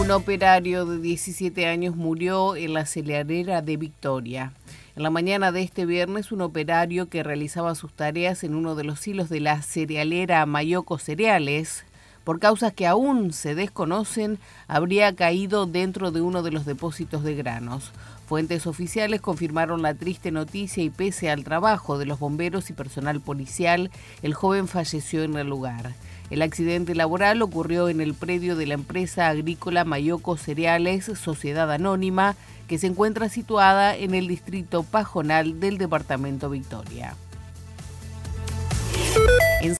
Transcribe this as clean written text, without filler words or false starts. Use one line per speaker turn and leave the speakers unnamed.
Un operario de 17 años murió en la cerealera de Victoria. En la mañana de este viernes, un operario que realizaba sus tareas en uno de los silos de la cerealera Mayoco Cereales, por causas que aún se desconocen, habría caído dentro de uno de los depósitos de granos. Fuentes oficiales confirmaron la triste noticia y pese al trabajo de los bomberos y personal policial, el joven falleció en el lugar. El accidente laboral ocurrió en el predio de la empresa agrícola Mayoco Cereales, Sociedad Anónima, que se encuentra situada en el distrito Pajonal del departamento Victoria.